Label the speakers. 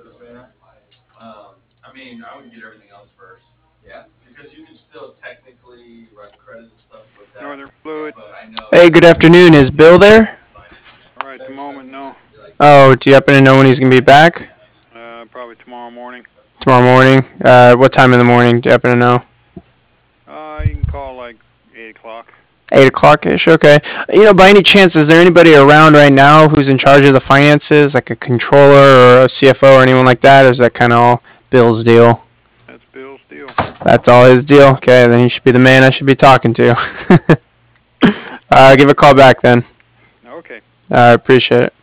Speaker 1: Northern Fluid.
Speaker 2: Hey, good afternoon. Is Bill there?
Speaker 1: All right, at the moment, no.
Speaker 2: Oh, do you happen to know when he's gonna be back?
Speaker 1: Probably tomorrow morning.
Speaker 2: Tomorrow morning. What time in the morning? Do you happen to know?
Speaker 1: You can call like 8 o'clock.
Speaker 2: 8 o'clock ish. Okay. By any chance, is there anybody around right now who's in charge of the finances, like a controller or a CFO or anyone like that? Or is that kind of all Bill's deal?
Speaker 1: That's Bill's deal.
Speaker 2: That's all his deal. Okay, then he should be the man I should be talking to. Give a call back then.
Speaker 1: Okay.
Speaker 2: I appreciate it.